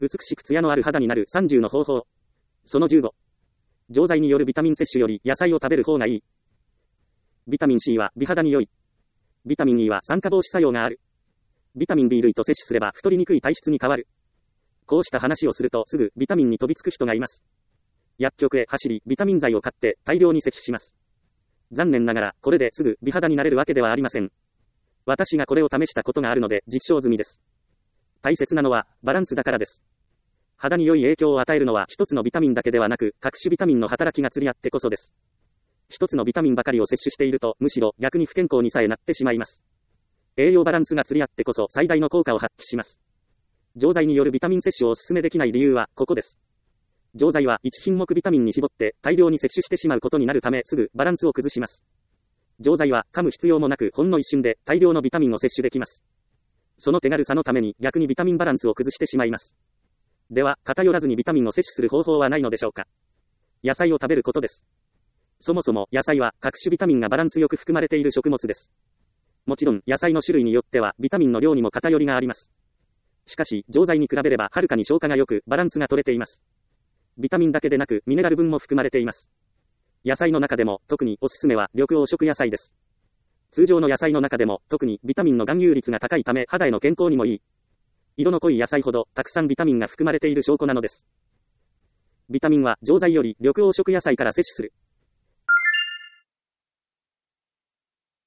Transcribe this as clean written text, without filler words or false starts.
美しく艶のある肌になる30の方法。その15。錠剤によるビタミン摂取より野菜を食べる方がいい。ビタミン C は美肌に良い。ビタミン E は酸化防止作用がある。ビタミン B 類と摂取すれば太りにくい体質に変わる。こうした話をするとすぐビタミンに飛びつく人がいます。薬局へ走りビタミン剤を買って大量に摂取します。残念ながらこれですぐ美肌になれるわけではありません。私がこれを試したことがあるので実証済みです。大切なのはバランスだからです。肌に良い影響を与えるのは一つのビタミンだけではなく各種ビタミンの働きが釣り合ってこそです。一つのビタミンばかりを摂取しているとむしろ逆に不健康にさえなってしまいます。栄養バランスが釣り合ってこそ最大の効果を発揮します。錠剤によるビタミン摂取をお勧めできない理由はここです。錠剤は1品目ビタミンに絞って大量に摂取してしまうことになるためすぐバランスを崩します。錠剤は噛む必要もなくほんの一瞬で大量のビタミンを摂取できます。その手軽さのために逆にビタミンバランスを崩してしまいます。では、偏らずにビタミンを摂取する方法はないのでしょうか。野菜を食べることです。そもそも野菜は各種ビタミンがバランスよく含まれている食物です。もちろん野菜の種類によってはビタミンの量にも偏りがあります。しかし、錠剤に比べればはるかに消化が良くバランスが取れています。ビタミンだけでなくミネラル分も含まれています。野菜の中でも特におすすめは緑黄色野菜です。通常の野菜の中でも特にビタミンの含有率が高いため肌への健康にもいい。色の濃い野菜ほどたくさんビタミンが含まれている証拠なのです。ビタミンは錠剤より緑黄色野菜から摂取する。